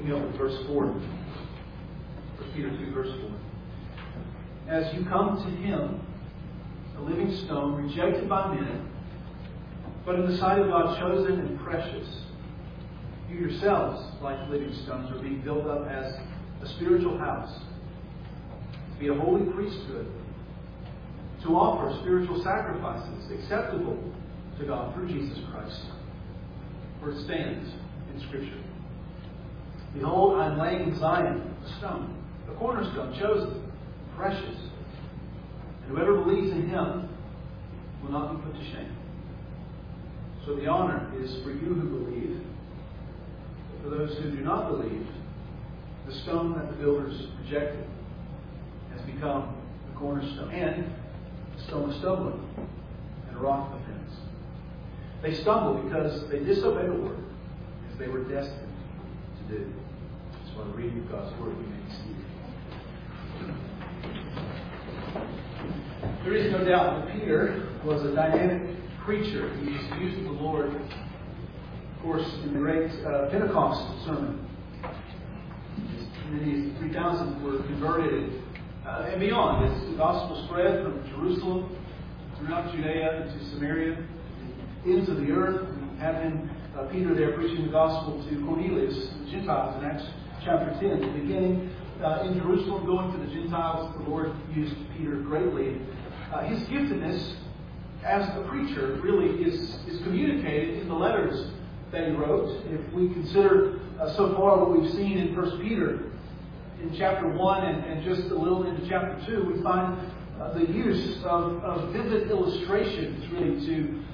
picking up with verse 4. 1 Peter 2, verse 4. As you come to Him, a living stone, rejected by men, but in the sight of God chosen and precious, you yourselves, like living stones, are being built up as a spiritual house, to be a holy priesthood, to offer spiritual sacrifices acceptable to God through Jesus Christ. For it stands in Scripture, Behold, I am laying in Zion a stone, a cornerstone, chosen, precious, and whoever believes in Him will not be put to shame. So the honor is for you who believe. But for those who do not believe, the stone that the builders rejected has become the cornerstone, and a stone of stumbling and a rock of offense. They stumble because they disobey the word, as they were destined to do. So by the reading of God's word, we may be seated. There is no doubt that Peter was a dynamic preacher. He was used of the Lord, of course, in the great Pentecost sermon. Many 3,000 were converted and beyond. As the gospel spread from Jerusalem throughout Judea into Samaria, into the earth. We have Peter there preaching the gospel to Cornelius, the Gentiles, in Acts chapter 10. Beginning in Jerusalem, going to the Gentiles, the Lord used Peter greatly. His giftedness as a preacher really is communicated in the letters that he wrote. If we consider so far what we've seen in 1 Peter in chapter 1 and just a little into chapter 2, we find the use of vivid illustrations really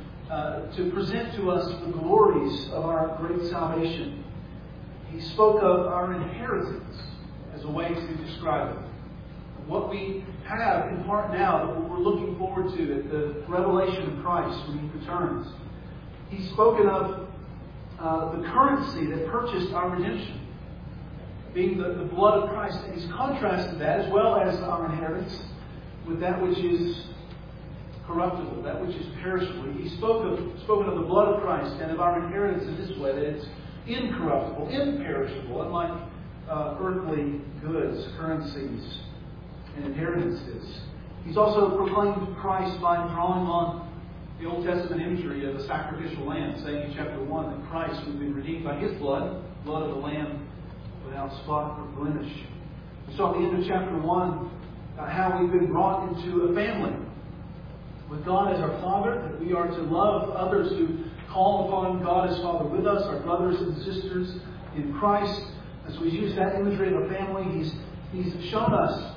to present to us the glories of our great salvation. He spoke of our inheritance as a way to describe it. What we have in part now that we're looking forward to at the revelation of Christ when He returns. He's spoken of the currency that purchased our redemption, being the blood of Christ. And He's contrasted that, as well as our inheritance, with that which is corruptible, that which is perishable. He's spoken of the blood of Christ and of our inheritance in this way, that it's incorruptible, imperishable, unlike earthly goods, currencies, and inheritances. He's also proclaimed Christ by drawing on the Old Testament imagery of a sacrificial lamb, saying in chapter 1 that Christ, who'd been redeemed by His blood, blood of the Lamb without spot or blemish. We saw at the end of chapter 1 how we've been brought into a family with God as our Father, that we are to love others who call upon God as Father with us, our brothers and sisters in Christ. As we use that imagery of a family, He's shown us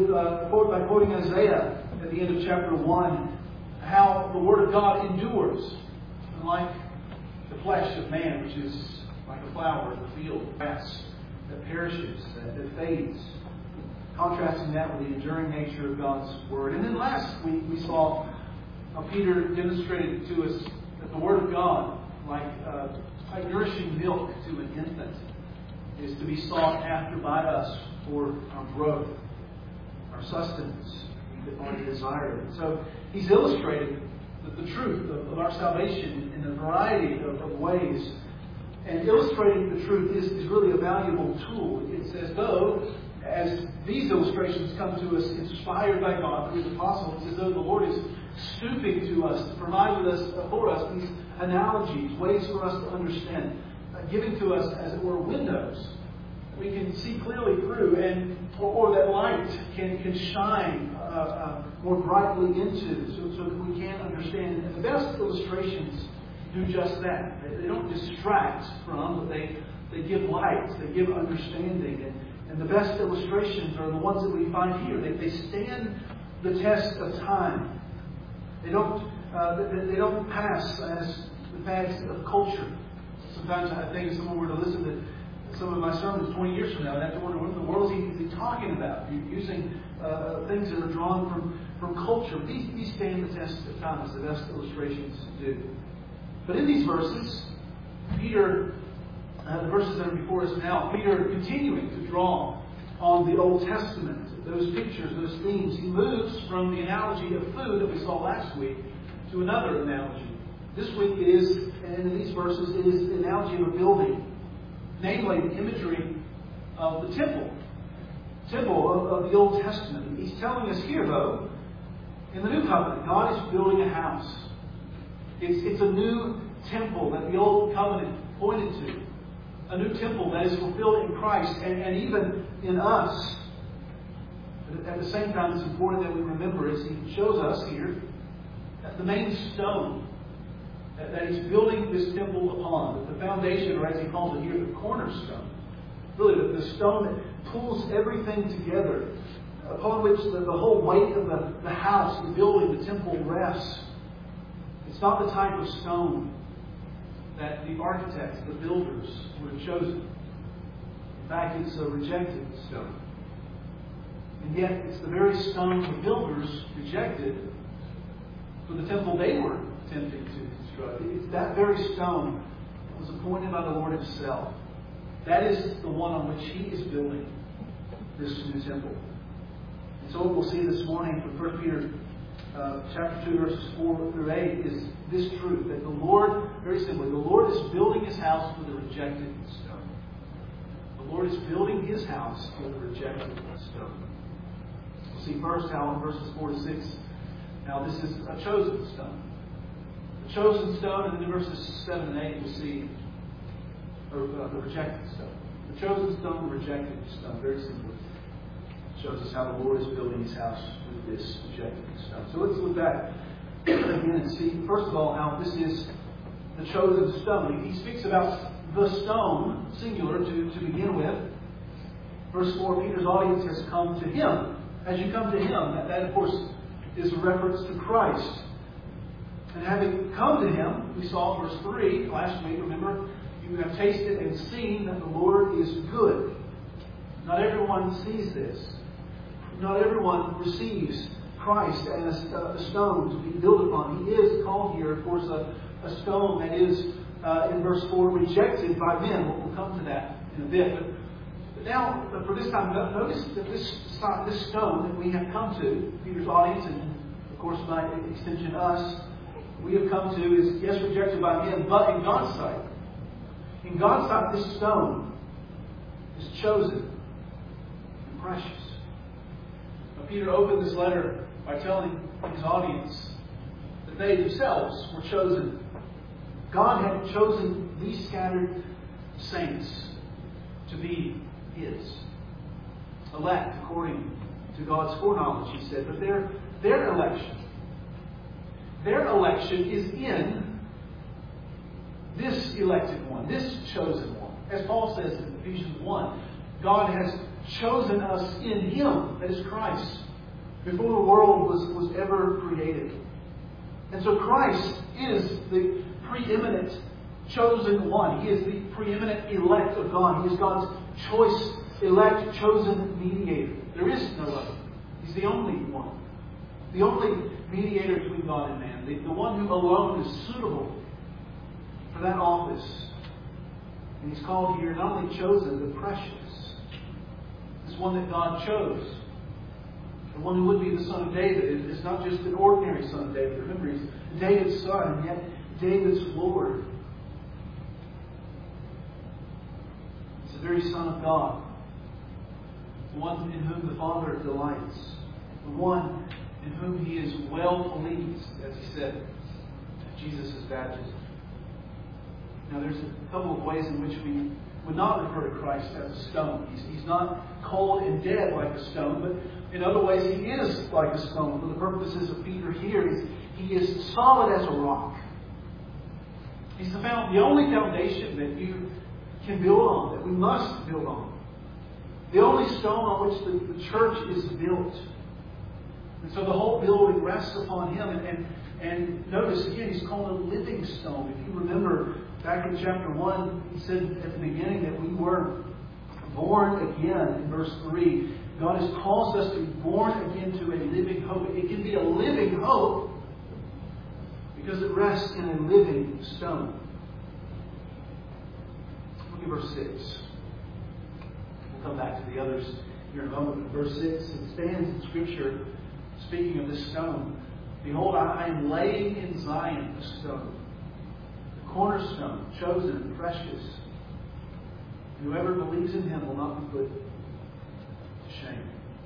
by quoting Isaiah at the end of chapter 1, how the Word of God endures, unlike the flesh of man, which is like a flower in the field, grass that perishes, that fades. Contrasting that with the enduring nature of God's Word. And then last week we saw how Peter demonstrated to us that the Word of God, like nourishing milk to an infant, is to be sought after by us for our growth, our sustenance, our desire. So he's illustrated the truth of our salvation in a variety of ways. And illustrating the truth is really a valuable tool. It's as though, as these illustrations come to us inspired by God through the apostles, it's as though the Lord is stooping to us to provide for us these analogies, ways for us to understand, giving to us, as it were, windows we can see clearly through, and or that light can shine more brightly into, so that we can understand. And the best illustrations do just that. They don't distract from, but they give light, they give understanding. And the best illustrations are the ones that we find here. They stand the test of time. They don't pass as the fads of culture. Sometimes I think if someone were to listen to some of my sermons 20 years from now, I'd have to wonder what in the world is he talking about, using things that are drawn from culture. These stand the test of time, as the best illustrations do. But in these verses, Peter, the verses that are before us now, Peter continuing to draw on the Old Testament, those pictures, those themes. He moves from the analogy of food that we saw last week to another analogy. This week it is, and in these verses, it is the analogy of a building. Namely, the imagery of the temple of the Old Testament. He's telling us here, though, in the New Covenant, God is building a house. It's a new temple that the Old Covenant pointed to. A new temple that is fulfilled in Christ and even in us. But at the same time, it's important that we remember, as he shows us here, that the main stone that he's building this temple upon, the foundation, or as he calls it here, the cornerstone, really the stone that pulls everything together, upon which the whole weight of the house, the building, the temple rests. It's not the type of stone that the architects, the builders, would have chosen. In fact, it's a rejected stone. And yet, it's the very stone the builders rejected for the temple they were attempting to construct. It's that very stone that was appointed by the Lord Himself. That is the one on which He is building this new temple. And so what we'll see this morning from 1 Peter chapter 2, verses 4 through 8 is this truth, that the Lord, very simply, the Lord is building His house for the rejected stone. The Lord is building His house for the rejected stone. We'll see first how in verses 4 to 6, now this is a chosen stone. The chosen stone, and then in verses 7 and 8 we'll see the rejected stone. The chosen stone, the rejected stone, very simply. Shows us how the Lord is building His house with this rejected stone. So let's look back again and see, first of all, how this is the chosen stone. He speaks about the stone, singular, to begin with. Verse 4, Peter's audience has come to Him. As you come to Him, that of course is a reference to Christ. And having come to Him, we saw verse 3 last week, remember, you have tasted and seen that the Lord is good. Not everyone sees this. Not everyone receives Christ as a stone to be built upon. He is called here, of course, a stone that is, in verse 4, rejected by men. We'll come to that in a bit. But now, for this time, notice that this stone that we have come to, Peter's audience, and of course by extension us, we have come to is, yes, rejected by men, but in God's sight. In God's sight, this stone is chosen and precious. Now, Peter opened this letter by telling his audience that they themselves were chosen. God had chosen these scattered saints to be His. Elect according to God's foreknowledge, he said. But their election is in this elected one, this chosen one. As Paul says in Ephesians 1, God has chosen us in Him, that is Christ, before the world was ever created. And so Christ is the preeminent chosen one. He is the preeminent elect of God. He is God's choice, elect, chosen mediator. There is no other. He's the only one. The only mediator between God and man. The one who alone is suitable for that office. And He's called here not only chosen, but precious. This one that God chose. The one who would be the son of David is not just an ordinary son of David. Remember, He's David's son, and yet David's Lord. He's the very Son of God. The one in whom the Father delights. The one in whom He is well pleased, as He said at Jesus' baptism. Now, there's a couple of ways in which we would not refer to Christ as a stone. He's not cold and dead like a stone, but in other ways He is like a stone. For the purposes of Peter here, He is solid as a rock. He's the only foundation that you can build on, that we must build on. The only stone on which the church is built. And so the whole building rests upon Him. And notice again, He's called a living stone. If you remember back in chapter 1, He said at the beginning that we were born again in verse 3. God has caused us to be born again to a living hope. It can be a living hope because it rests in a living stone. Look at verse 6. We'll come back to the others here in a moment. Verse 6, it stands in Scripture, speaking of this stone. Behold, I am laying in Zion a stone, the cornerstone, chosen and precious. Whoever believes in Him will not be put to shame.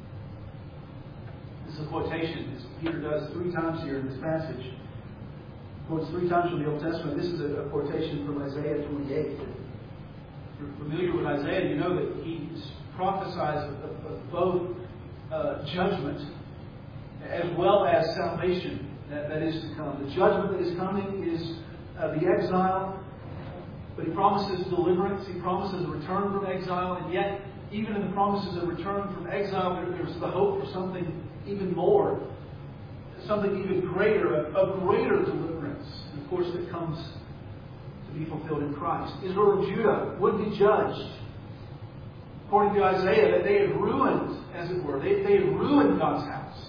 This is a quotation, as Peter does 3 times here in this passage. He quotes 3 times from the Old Testament. This is a quotation from Isaiah 28. If you're familiar with Isaiah, you know that he prophesies of both judgment as well as salvation that is to come. The judgment that is coming is the exile, but He promises deliverance. He promises a return from exile, and yet, even in the promises of return from exile, there's the hope for something even more, something even greater, a greater deliverance, and of course, that comes to be fulfilled in Christ. Israel and Judah would be judged, according to Isaiah, that they had ruined, as it were, they had ruined God's house.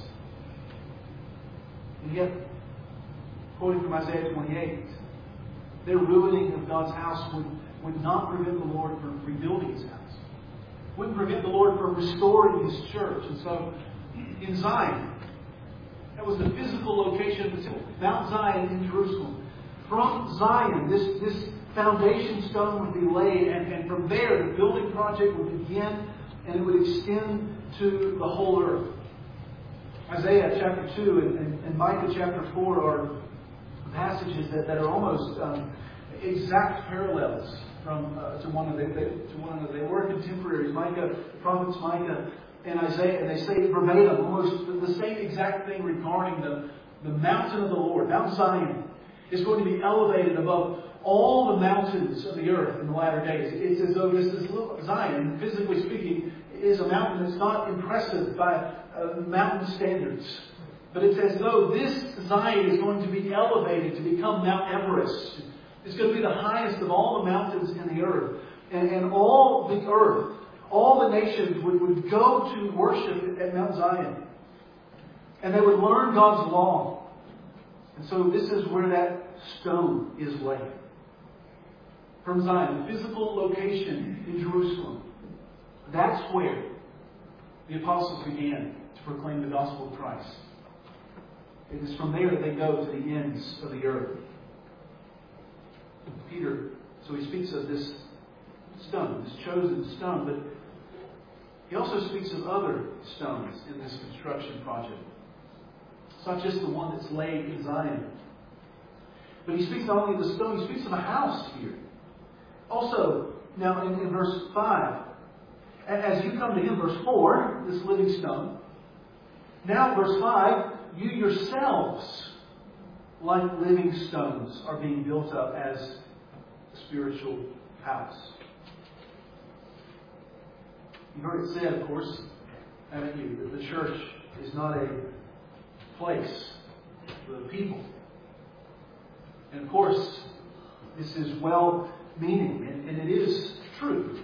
And yet, quoting from Isaiah 28, their ruining of God's house would not prevent the Lord from rebuilding His house. Wouldn't prevent the Lord from restoring His church. And so, in Zion, that was the physical location of the temple, Mount Zion in Jerusalem. From Zion, this foundation stone would be laid, and from there the building project would begin, and it would extend to the whole earth. Isaiah chapter 2 and Micah chapter 4 are passages that are almost exact parallels to one another. They were contemporaries. The prophets Micah and Isaiah, and they say verbatim, almost the same exact thing regarding the mountain of the Lord. Mount Zion is going to be elevated above all the mountains of the earth in the latter days. It's as though this little Zion, physically speaking, is a mountain that's not impressive by mountain standards. But it's as though this Zion is going to be elevated to become Mount Everest. It's going to be the highest of all the mountains in the earth. And all the earth, all the nations would go to worship at Mount Zion. And they would learn God's law. And so this is where that stone is laid. From Zion, the physical location in Jerusalem. That's where the apostles began to proclaim the gospel of Christ. It is from there that they go to the ends of the earth. Peter, so he speaks of this stone, this chosen stone, but he also speaks of other stones in this construction project. It's not just the one that's laid in Zion. But he speaks not only of the stone, he speaks of a house here. Also, now in verse 5, as you come to Him, verse 4, this living stone. Now, verse 5, you yourselves, like living stones, are being built up as a spiritual house. You've heard it said, of course, haven't you, that the church is not a place, but a people. And of course, this is well-meaning, and it is true.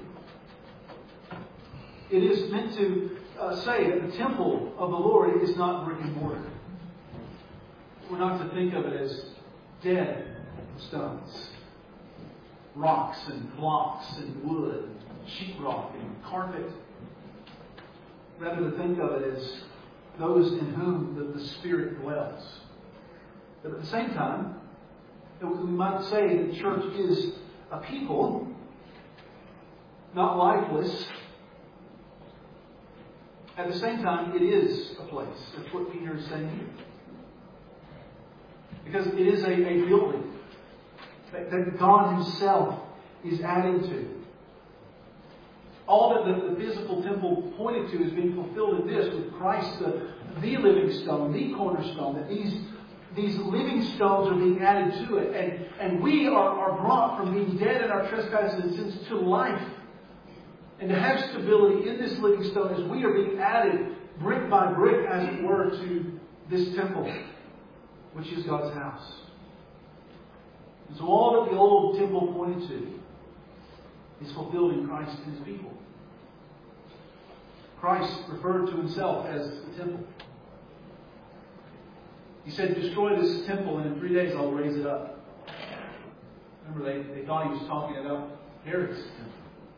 It is meant to say that the temple of the Lord is not brick and mortar. We're not to think of it as dead stones, rocks and blocks and wood, sheetrock and carpet. Rather to think of it as those in whom the Spirit dwells. But at the same time, we might say that the church is a people, not lifeless. At the same time, it is a place. That's what Peter is saying here. Because it is a building that God Himself is adding to. All that the physical temple pointed to is being fulfilled in this, with Christ, the living stone, the cornerstone, that these living stones are being added to it. And we are brought from being dead in our trespasses and sins to life. And to have stability in this living stone as we are being added brick by brick, as it were, to this temple, which is God's house. And so all that the old temple pointed to is fulfilled in Christ and His people. Christ referred to Himself as the temple. He said, destroy this temple and in 3 days I'll raise it up. Remember, they thought He was talking about Herod's temple.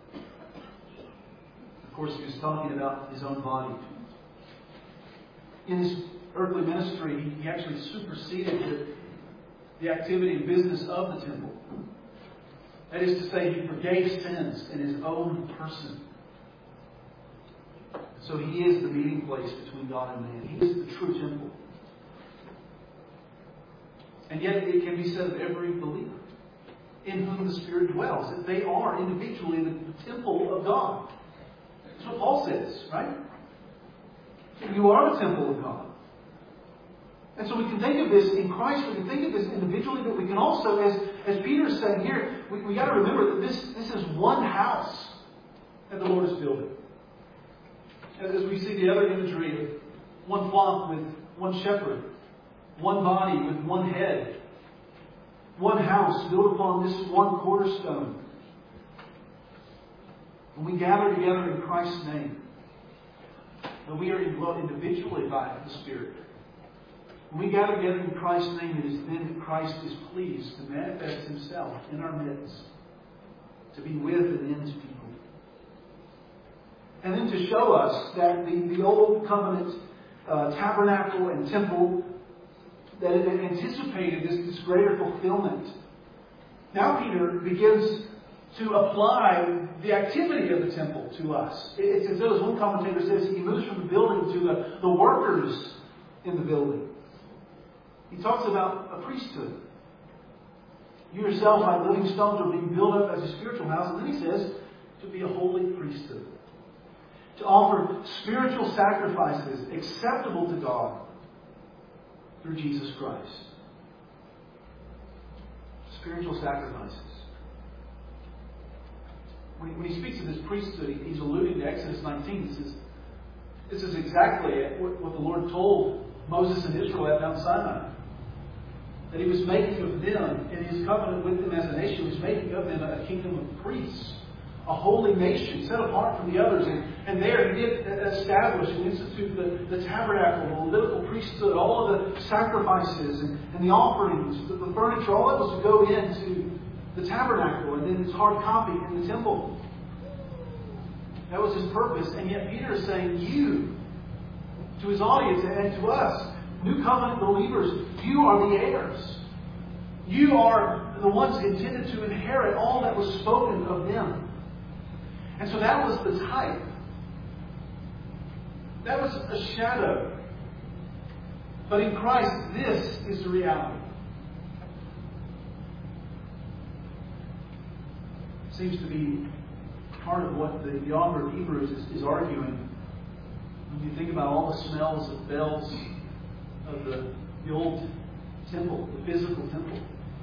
Of course, He was talking about His own body. In His earthly ministry, He actually superseded the activity and business of the temple. That is to say, He forgave sins in His own person. So He is the meeting place between God and man. He is the true temple. And yet it can be said of every believer in whom the Spirit dwells, that they are individually the temple of God. That's what Paul says, right? You are the temple of God. And so we can think of this in Christ, we can think of this individually, but we can also, as Peter is saying here, we got to remember that this is one house that the Lord is building. As we see the other imagery of one flock with one shepherd, one body with one head, one house built upon this one cornerstone. When we gather together in Christ's name, and we are indwelt individually by the Spirit. When we gather together in Christ's name, it is then that Christ is pleased to manifest Himself in our midst, to be with and in people. And then to show us that the old covenant tabernacle and temple, that it anticipated this greater fulfillment. Now Peter begins to apply the activity of the temple to us. It's as though, as one commentator says, he moves from the building to the workers in the building. He talks about a priesthood. You yourself, like living stones, are being built up as a spiritual house. And then he says, to be a holy priesthood. To offer spiritual sacrifices acceptable to God through Jesus Christ. Spiritual sacrifices. When he speaks of this priesthood, he's alluding to Exodus 19. This is exactly what the Lord told Moses and Israel at Mount Sinai. That He was making of them, in His covenant with them as a nation, He was making of them a kingdom of priests. A holy nation, set apart from the others. And there He did establish and institute the tabernacle, the Levitical priesthood, all of the sacrifices and the offerings, the furniture, all that was to go into the tabernacle and then its hard copy in the temple. That was His purpose. And yet Peter is saying, you, to his audience and to us, New Covenant believers, you are the heirs. You are the ones intended to inherit all that was spoken of them. And so that was the type. That was a shadow. But in Christ, this is the reality. Seems to be part of what the author of Hebrews is arguing. When you think about all the smells of bells of the old temple, the physical temple.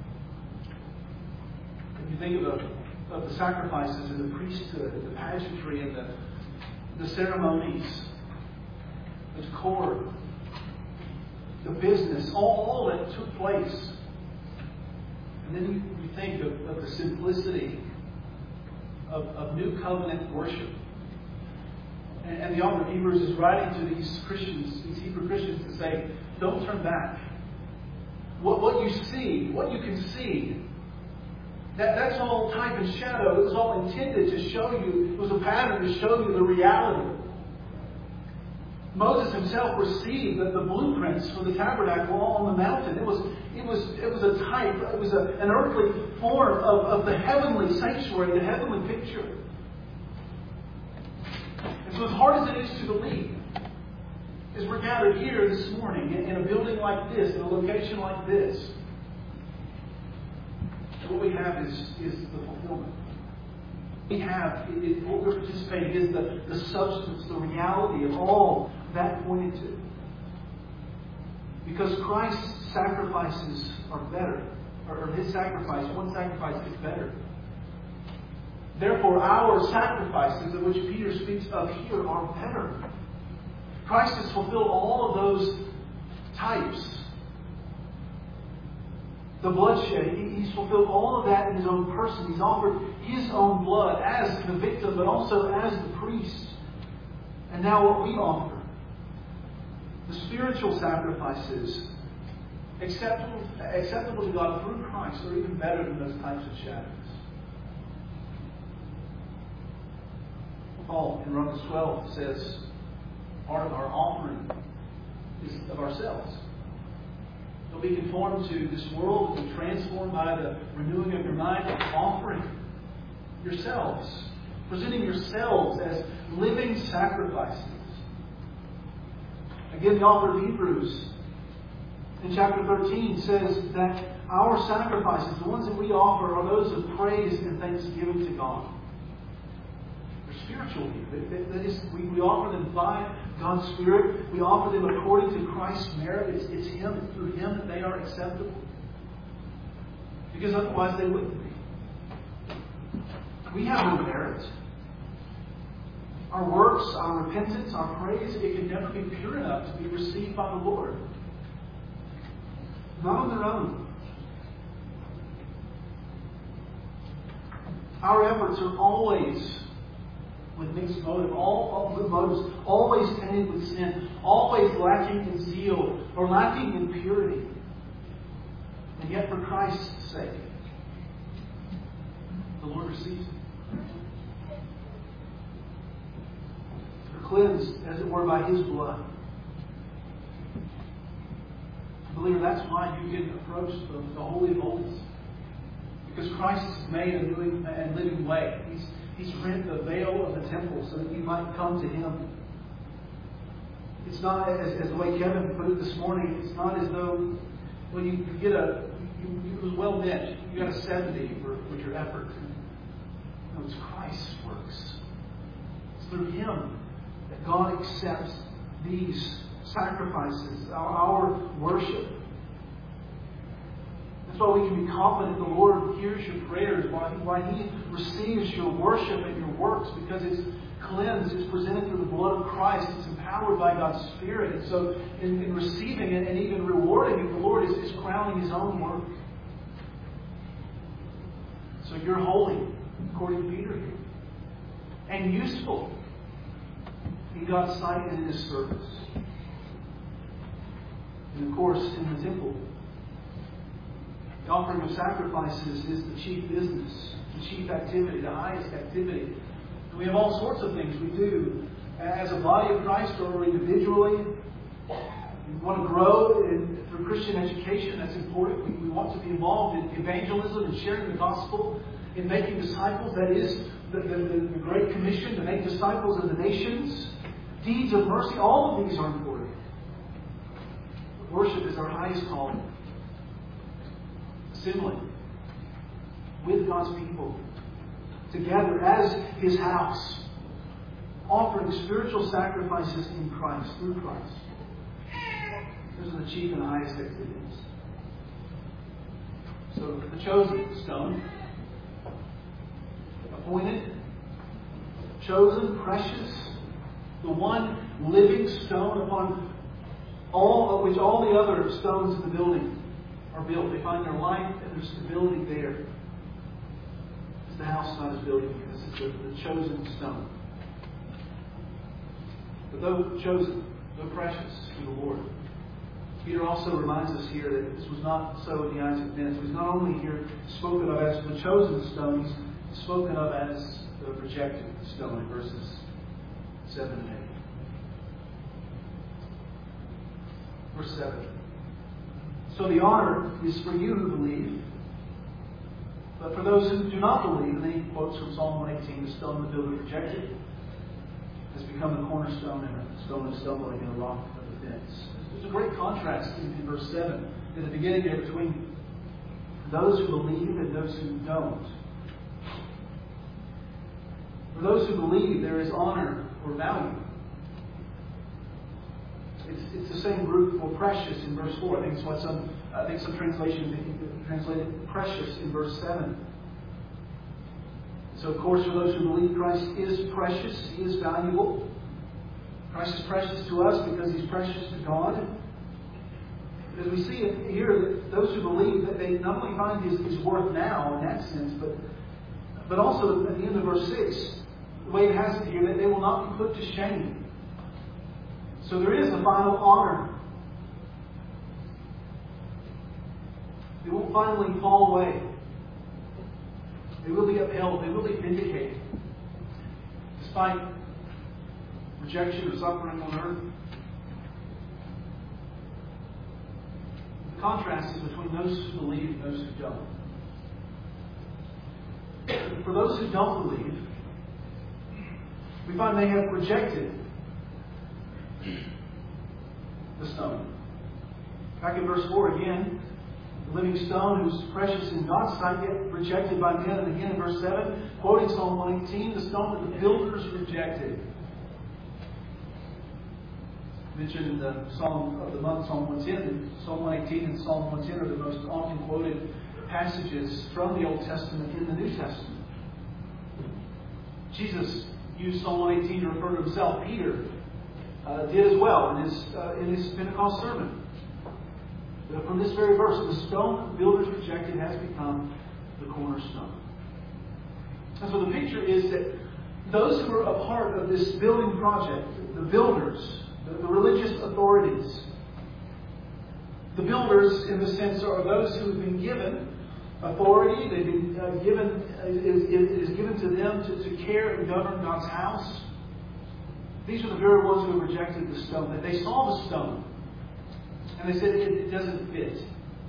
If you think of the sacrifices and the priesthood and the pageantry and the ceremonies, the decor, the business, all that took place. And then you think of the simplicity of New Covenant worship. And the author of Hebrews is writing to these Christians, these Hebrew Christians, to say, don't turn back. What you see, what you can see, that's all type and shadow. It was all intended to show you, it was a pattern to show you the reality. Moses himself received the blueprints for the tabernacle on the mountain. It was a type, it was an earthly form of the heavenly sanctuary, the heavenly picture. And so as hard as it is to believe, as we're gathered here this morning in a building like this, in a location like this, what we have is the fulfillment. What we're participating is the substance, the reality of all that pointed to. Because Christ's sacrifices are better, or His sacrifice, one sacrifice is better. Therefore, our sacrifices, of which Peter speaks of here, are better. Christ has fulfilled all of those types. The bloodshed, He's fulfilled all of that in His own person. He's offered His own blood as the victim, but also as the priest. And now what we offer, the spiritual sacrifices, acceptable to God through Christ, are even better than those types of shadows. Paul in Romans 12 says, part of our offering is of ourselves. Don't be conformed to this world, but be transformed by the renewing of your mind, offering yourselves. Presenting yourselves as living sacrifices. Again, the author of Hebrews in chapter 13 says that our sacrifices, the ones that we offer, are those of praise and thanksgiving to God. They're spiritual. That is, we offer them by God's Spirit. We offer them according to Christ's merit. It's Him, it's through Him that they are acceptable. Because otherwise they wouldn't be. We have no merit. Our works, our repentance, our praise, it can never be pure enough to be received by the Lord. Not on their own. Our efforts are always with mixed motive, all good motives, always tainted with sin, always lacking in zeal or lacking in purity. And yet, for Christ's sake, the Lord receives it. They're cleansed, as it were, by His blood. Believer, that's why you can approach the Holy of Holies. Because Christ has made a new and living way. He's rent the veil of the temple so that you might come to Him. It's not, as the way Kevin put it this morning, it's not as though, well, you get it was well meant. You got a 70 for your effort. No, it's Christ's works. It's through Him that God accepts these sacrifices, our worship. That's why we can be confident the Lord hears your prayers, why He receives your worship and your works, because it's cleansed, it's presented through the blood of Christ, it's empowered by God's Spirit. And so in receiving it and even rewarding it, the Lord is crowning His own work. So you're holy, according to Peter here, and useful in God's sight and in His service. And of course, in the temple, the offering of sacrifices is the chief business, the chief activity, the highest activity. And we have all sorts of things we do as a body of Christ or individually. We want to grow through Christian education. That's important. We want to be involved in evangelism and sharing the gospel, in making disciples. That is the Great Commission, to make disciples of the nations. Deeds of mercy, all of these are important. Worship is our highest calling. Assembling with God's people together as His house, offering spiritual sacrifices in Christ, through Christ. Those are the chief and highest activities. So the chosen stone, appointed, chosen, precious, the one living stone upon which all the other stones in the building are built. They find their life and their stability there. It's the house God is building because it's the chosen stone. But though chosen, though precious to the Lord, Peter also reminds us here that this was not so in the eyes of men. So he's not only here spoken of as the chosen stone, he's spoken of as the rejected stone in verses 7 and 8. Verse 7. So the honor is for you who believe, but for those who do not believe, and then he quotes from Psalm 118, the stone the builder rejected has become the cornerstone and a stone of stumbling and a rock of offense. There's a great contrast in verse 7 in the beginning there between those who believe and those who don't. For those who believe, there is honor or value. It's the same group for precious in verse 4. I think some translations translated precious in verse 7. So, of course, for those who believe Christ is precious, He is valuable. Christ is precious to us because He's precious to God. As we see it here, that those who believe, that they not only find His worth now in that sense, but also at the end of verse 6, the way it has it here, that they will not be put to shame. So there is a final honor. They won't finally fall away. They will be upheld. They will be vindicated. Despite rejection or suffering on earth. The contrast is between those who believe and those who don't. For those who don't believe, we find they have rejected the stone. Back in verse 4 again, the living stone who's precious in God's sight, yet rejected by men. And again in verse 7, quoting Psalm 118, the stone that the builders rejected. Mentioned the Psalm of the month, Psalm 110. Psalm 118 and Psalm 110 are the most often quoted passages from the Old Testament in the New Testament. Jesus used Psalm 118 to refer to himself. Peter did as well in his Pentecost sermon. From this very verse, the stone that the builders rejected has become the cornerstone. And so the picture is that those who are a part of this building project, the builders, the religious authorities, the builders in the sense are those who have been given authority. They've been given, it is given to them to care and govern God's house. These are the very ones who have rejected the stone. That they saw the stone and they said it doesn't fit.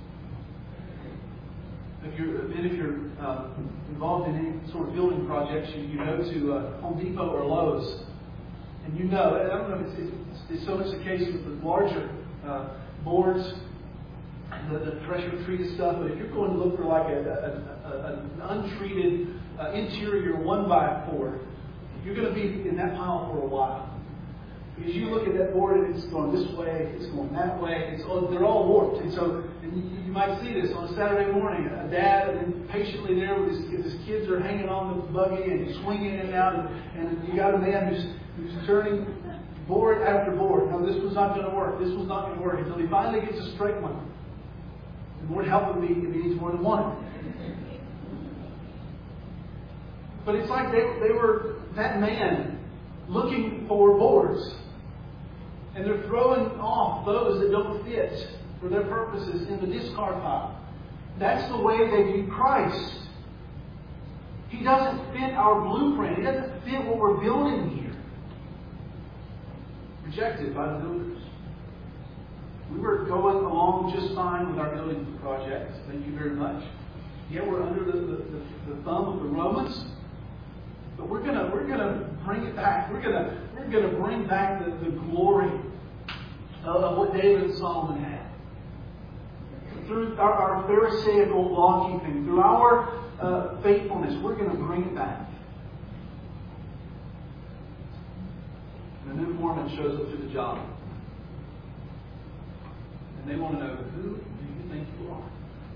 If you're involved in any sort of building projects, you go to Home Depot or Lowe's, and you know, I don't know if it's so much the case with the larger boards, the pressure treated stuff, but if you're going to look for like an untreated interior 1x4, you're going to be in that pile for a while. Because you look at that board and it's going this way, it's going that way, they're all warped. And so you might see this on a Saturday morning, a dad and patiently there with his kids are hanging on the buggy and he's swinging in and out, and you got a man who's turning board after board. No, this was not going to work. This was not going to work until he finally gets a straight one. The Lord help him if he needs more than one. But it's like they were that man looking for boards. And they're throwing off those that don't fit for their purposes in the discard pile. That's the way they view Christ. He doesn't fit our blueprint. He doesn't fit what we're building here. Rejected by the builders. We were going along just fine with our building project. Thank you very much. Yet we're under the thumb of the Romans. But we're gonna bring it back. We're gonna bring back the glory of what David and Solomon had. Through our Pharisaical law keeping, through our faithfulness, we're going to bring it back. And the new foreman shows up to the job. And they want to know, who do you think you are?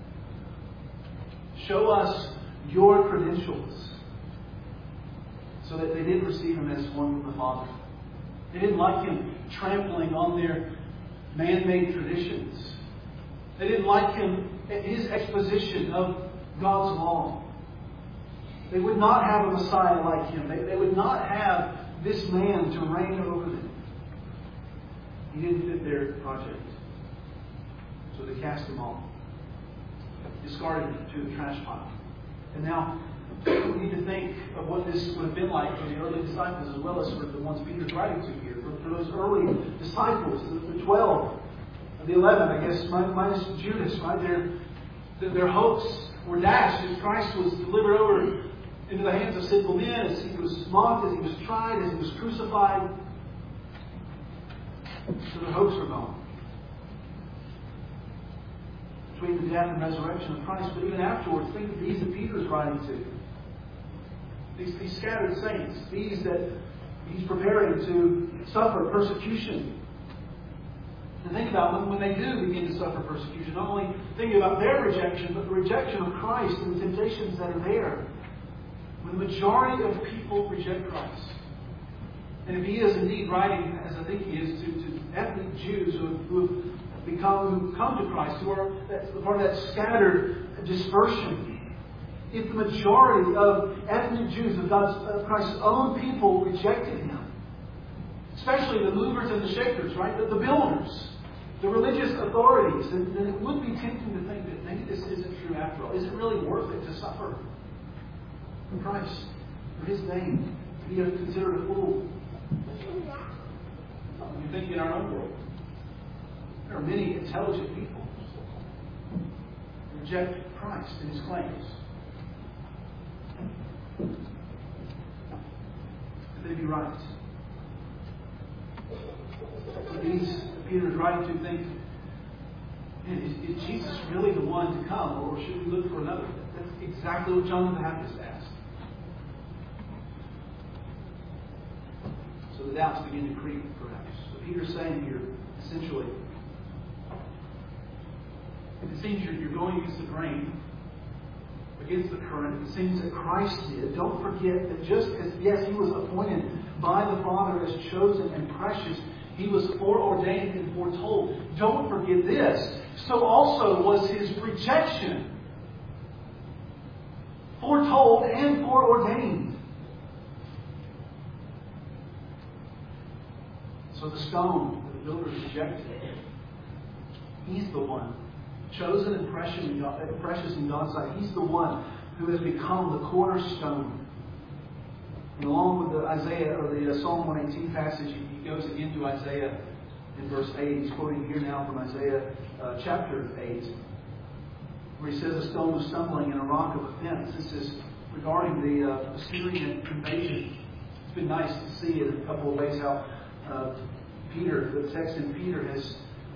Show us your credentials. So that they didn't receive him as one from the Father. They didn't like him trampling on their man-made traditions. They didn't like his exposition of God's law. They would not have a Messiah like him. They would not have this man to reign over them. He didn't fit their project. So they cast him off. Discarded him to the trash pile. And now we need to think of what this would have been like for the early disciples as well as for the ones Peter's writing to here. For those early disciples, the 12, the 11, I guess, minus Judas, right? Their hopes were dashed as Christ was delivered over into the hands of sinful men, as he was mocked, as he was tried, as he was crucified. So their hopes were gone. Between the death and resurrection of Christ, but even afterwards, think of these that Peter is writing to. These scattered saints, these that he's preparing to suffer persecution. And think about them when they do begin to suffer persecution. Not only thinking about their rejection, but the rejection of Christ and the temptations that are there. When the majority of people reject Christ. And if he is indeed writing, as I think he is, to ethnic Jews who come to Christ, who are part of that scattered dispersion. If the majority of ethnic Jews of Christ's own people rejected him, especially the movers and the shakers, right? The builders, the religious authorities, then it would be tempting to think that maybe this isn't true after all. Is it really worth it to suffer for Christ, for his name, to be considered a fool? You think in our own world, there are many intelligent people who reject Christ and his claims. Could they be right? Peter is writing to think, is Jesus really the one to come, or should we look for another? That's exactly what John the Baptist asked. So the doubts begin to creep, perhaps. So Peter's saying here, essentially, it seems you're going against the grain, against the current. It seems that Christ did. Don't forget that just as, yes, He was appointed by the Father as chosen and precious, He was foreordained and foretold. Don't forget this. So also was His rejection. Foretold and foreordained. So the stone that the builders rejected, He's the one, chosen and precious in God's sight. He's the one who has become the cornerstone. And along with the Isaiah or the Psalm 118 passage, he goes again to Isaiah in verse 8. He's quoting here now from Isaiah chapter 8, where he says a stone of stumbling and a rock of offense. This is regarding the Assyrian invasion. It's been nice to see in a couple of ways how Peter, the text in Peter, has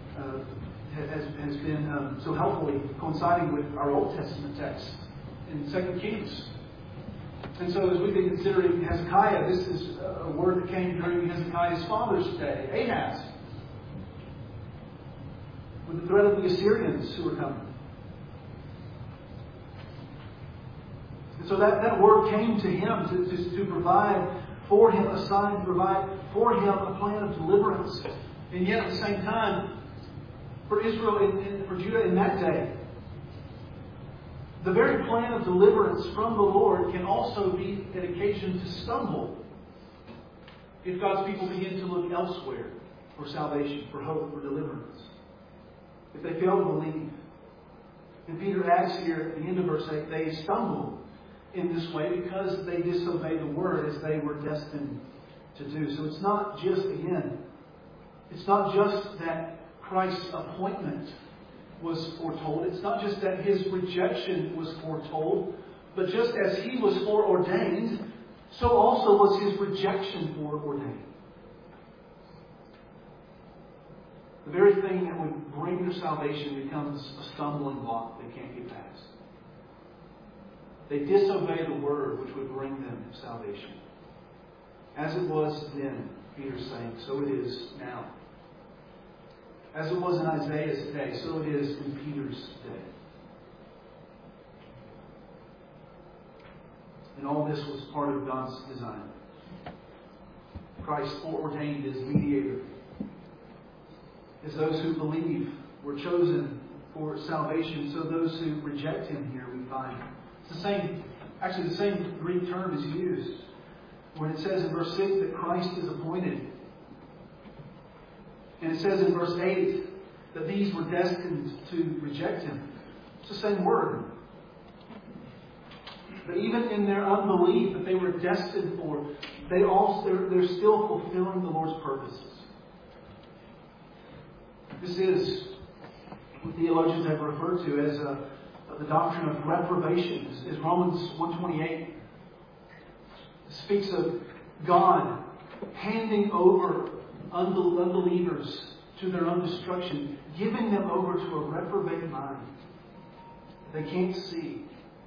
been so helpfully coinciding with our Old Testament text in 2 Kings. And so as we've been considering Hezekiah, this is a word that came during Hezekiah's father's day, Ahaz, with the threat of the Assyrians who were coming. And so that word came to him to provide for him a sign, to provide for him a plan of deliverance. And yet at the same time, for Israel and for Judah in that day, the very plan of deliverance from the Lord can also be an occasion to stumble if God's people begin to look elsewhere for salvation, for hope, for deliverance. If they fail to believe. And Peter adds here at the end of verse 8, they stumble in this way because they disobey the word as they were destined to do. So it's not just, again, it's not just that Christ's appointment was foretold. It's not just that His rejection was foretold, but just as He was foreordained, so also was His rejection foreordained. The very thing that would bring their salvation becomes a stumbling block they can't get past. They disobey the word which would bring them salvation. As it was then, Peter's saying, so it is now. As it was in Isaiah's day, so it is in Peter's day. And all this was part of God's design. Christ foreordained as mediator. As those who believe were chosen for salvation, so those who reject Him here we find. It's the same, actually the same Greek term is used when it says in verse 6 that Christ is appointed. And it says in verse 8 that these were destined to reject Him. It's the same word. But even in their unbelief that they were destined for, they're still fulfilling the Lord's purposes. This is what theologians have referred to as the doctrine of reprobation. As Romans 1:28 speaks of God handing over unbelievers to their own destruction, giving them over to a reprobate mind. They can't see.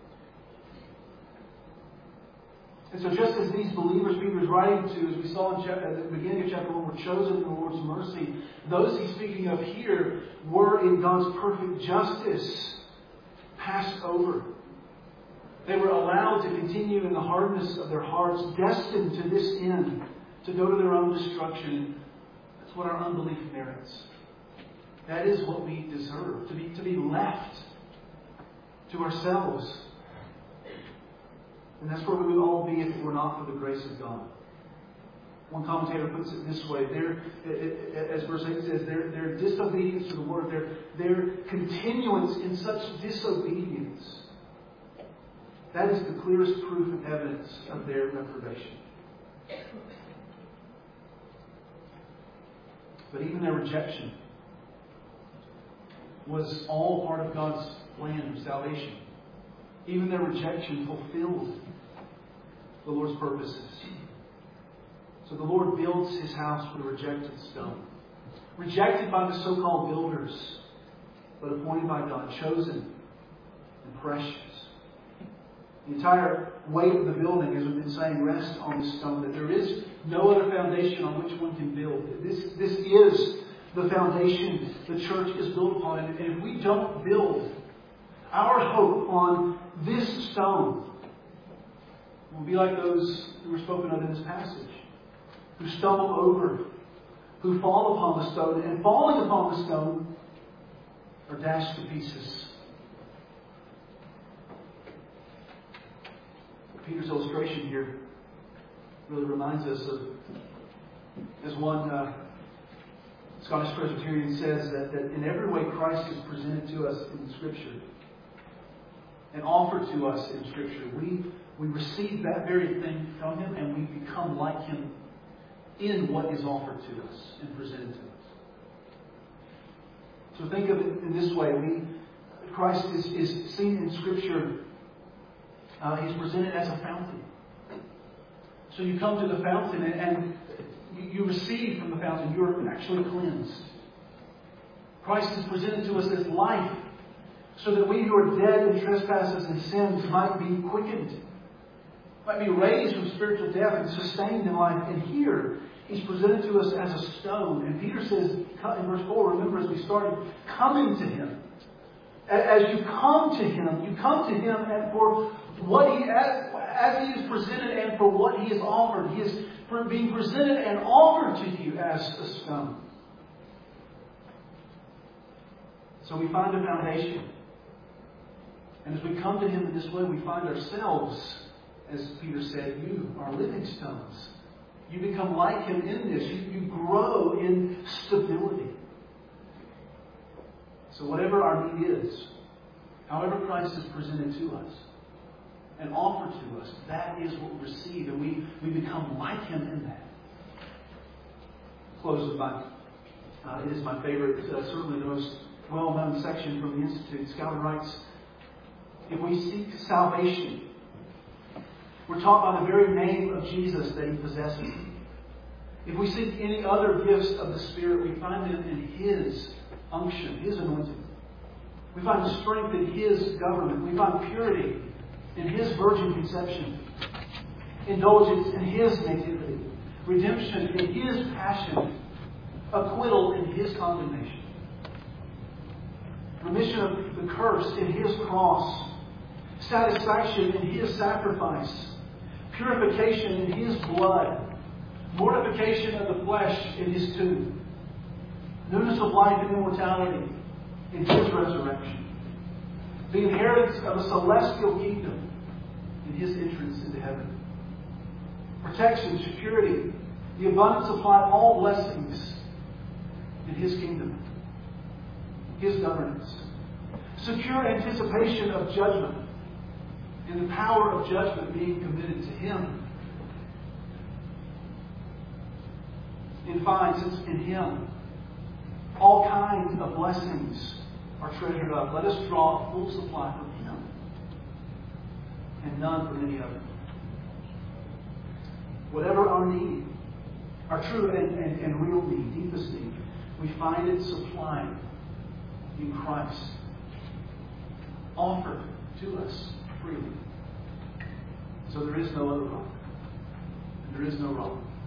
And so just as these believers Peter is writing to, as we saw at the beginning of chapter 1, were chosen in the Lord's mercy, those he's speaking of here were in God's perfect justice passed over. They were allowed to continue in the hardness of their hearts, destined to this end, to go to their own destruction. That's what our unbelief merits. That is what we deserve, to be left to ourselves. And that's where we would all be if it were not for the grace of God. One commentator puts it this way, as verse 8 says, their disobedience to the Word, their continuance in such disobedience, that is the clearest proof and evidence of their reprobation. But even their rejection was all part of God's plan of salvation. Even their rejection fulfilled the Lord's purposes. So the Lord builds His house with a rejected stone. Rejected by the so-called builders, but appointed by God, chosen and precious. The entire weight of the building, as we've been saying, rests on this stone. That there is no other foundation on which one can build. This is the foundation the church is built upon. And if we don't build our hope on this stone, we'll be like those who were spoken of in this passage, who stumble over, who fall upon the stone, and falling upon the stone are dashed to pieces. Peter's illustration here really reminds us of, as one Scottish Presbyterian says, that in every way Christ is presented to us in Scripture and offered to us in Scripture. We receive that very thing from Him, and we become like Him in what is offered to us and presented to us. So think of it in this way. Christ is seen in Scripture. He's presented as a fountain. So you come to the fountain and you receive from the fountain. You're actually cleansed. Christ is presented to us as life, so that we who are dead in trespasses and sins might be quickened, might be raised from spiritual death and sustained in life. And here, He's presented to us as a stone. And Peter says in verse 4, remember as we started, coming to Him. As you come to Him and for what He, as He is presented and for what He is offered. He is being presented and offered to you as a stone. So we find a foundation. And as we come to Him in this way, we find ourselves, as Peter said, you are living stones. You become like Him in this. You grow in stability. So whatever our need is, however Christ is presented to us and offered to us, that is what we receive, and we become like Him in that. Close with it is my favorite, certainly the most well-known section from the Institute. Scouter writes, if we seek salvation, we're taught by the very name of Jesus that He possesses. If we seek any other gifts of the Spirit, we find them in His unction, His anointing. We find strength in His government. We find purity in His virgin conception, indulgence in His nativity, redemption in His passion, acquittal in His condemnation, remission of the curse in His cross, satisfaction in His sacrifice, purification in His blood, mortification of the flesh in His tomb, newness of life and immortality in His resurrection, the inheritance of a celestial kingdom in His entrance into heaven, protection, security, the abundant supply of all blessings in His kingdom, His governance, secure anticipation of judgment, and the power of judgment being committed to Him. In fine, since in Him all kinds of blessings are treasured up, let us draw a full supply from Him and none from any other. Whatever our need, our true and real need, deepest need, we find it supplied in Christ, offered to us freely. So there is no other rock, and there is no rock